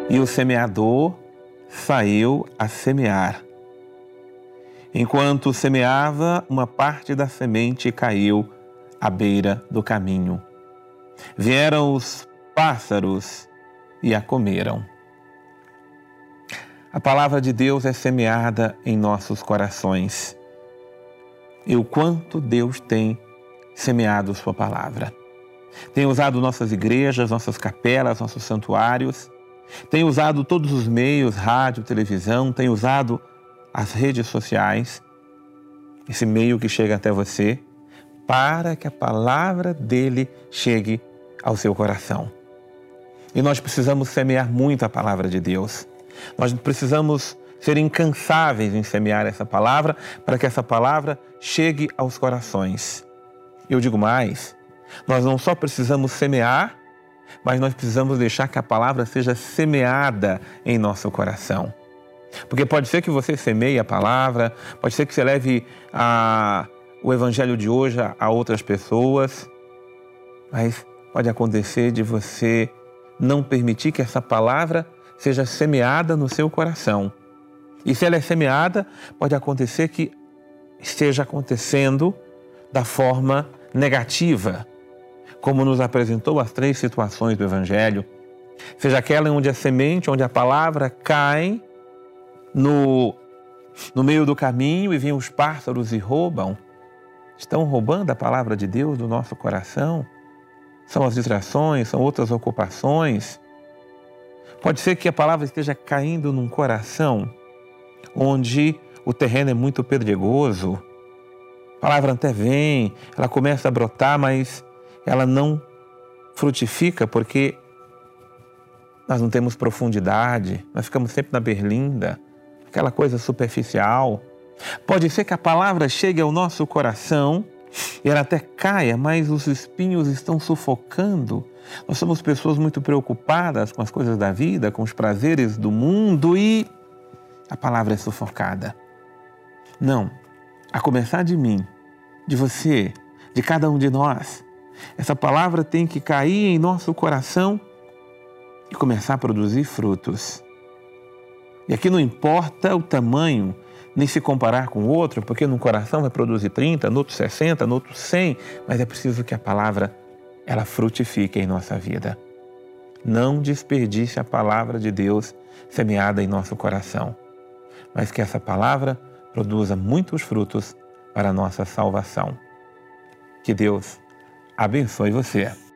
e o semeador saiu a semear. Enquanto semeava, uma parte da semente caiu à beira do caminho. Vieram os pássaros e a comeram. A palavra de Deus é semeada em nossos corações. E o quanto Deus tem semeado sua palavra. Tem usado nossas igrejas, nossas capelas, nossos santuários. Tem usado todos os meios, rádio, televisão. Tem usado as redes sociais, esse meio que chega até você, para que a palavra dele chegue ao seu coração. E nós precisamos semear muito a palavra de Deus. Nós precisamos ser incansáveis em semear essa palavra para que essa palavra chegue aos corações. Eu digo mais, nós não só precisamos semear, mas nós precisamos deixar que a palavra seja semeada em nosso coração. Porque pode ser que você semeie a palavra, pode ser que você leve o evangelho de hoje a outras pessoas, mas pode acontecer de você não permitir que essa palavra seja semeada no seu coração. E se ela é semeada, pode acontecer que esteja acontecendo da forma negativa, como nos apresentou as 3 situações do Evangelho. Seja aquela onde a semente, onde a palavra cai no meio do caminho e vêm os pássaros e roubam. Estão roubando a palavra de Deus do nosso coração. São as distrações, são outras ocupações. Pode ser que a palavra esteja caindo num coração onde o terreno é muito pedregoso. A palavra até vem, ela começa a brotar, mas ela não frutifica porque nós não temos profundidade, nós ficamos sempre na berlinda, aquela coisa superficial. Pode ser que a palavra chegue ao nosso coração e ela até caia, mas os espinhos estão sufocando. Nós somos pessoas muito preocupadas com as coisas da vida, com os prazeres do mundo e a palavra é sufocada. Não, a começar de mim, de você, de cada um de nós, essa palavra tem que cair em nosso coração e começar a produzir frutos. E aqui não importa o tamanho, nem se comparar com o outro, porque no coração vai produzir 30, no outro 60, no outro 100, mas é preciso que a palavra, ela frutifique em nossa vida. Não desperdice a palavra de Deus semeada em nosso coração, mas que essa palavra produza muitos frutos para a nossa salvação. Que Deus abençoe você.